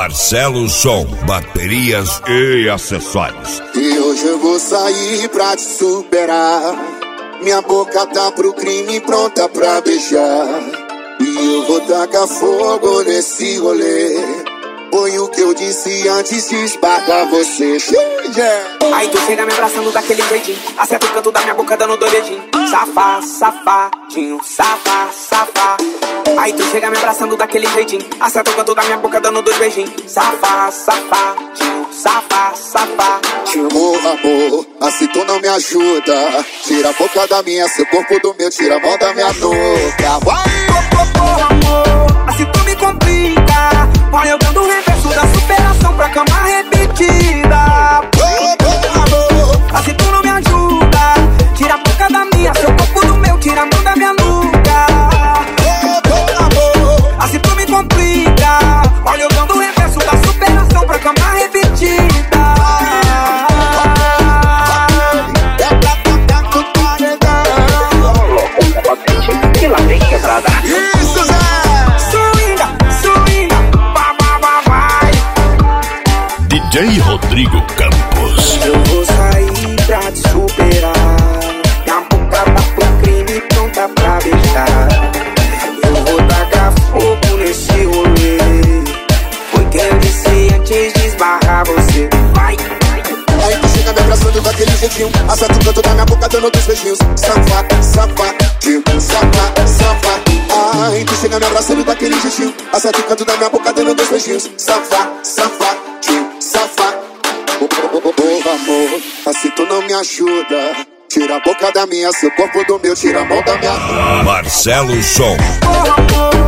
Marcelo Som, baterias e acessórios. E hoje eu vou sair pra te superar. Minha boca tá pro crime, pronta pra beijar. E eu vou tacar fogo nesse rolê. Foi o que eu disse antes de esbarrar você. Aí tu chega me abraçando daquele jeitinho, acerta o canto da minha boca dando dois dedinhos. Safá, safadinho, safá, safá. Aí tu chega me abraçando daquele jeitinho, acerta o canto da minha boca dando dois beijinhos. Safá, safadinho, safá, safá. Amor, assim tu não me ajuda. Tira a boca da minha, seu corpo do meu, tira a mão da minha nuca. Amor, assim tu me complica. Olha eu dando o reverso da superação pra cama repetida. Amor, assim tu não me ajuda. Tira a boca da minha, seu corpo do meu, tira a mão da minha nuca. Amor, assim tu me complica. Olha eu dando o reverso da superação pra cama repetida. Que lá vem quebrada. Isso, Zé! DJ Rodrigo Campos. Eu vou sair pra te superar. Minha boca tá pro crime, pronta pra beijar. Eu vou tacar fogo nesse rolê. Foi quem eu disse antes de esbarrar você. Vai. Aí tu chega me abraçando daquele jeitinho, acerta o canto da minha boca dando dois beijinhos. Safá, safadinho, safá, safá. Aí tu chega me abraçando daquele jeitinho, acerta o canto da minha boca dando dois beijinhos. Safá, safadinho, safá. Oh, amor, assim tu não me ajuda. Tira a boca da minha, seu corpo do meu, tira a mão da minha. Marcelo Som. Oh, amor.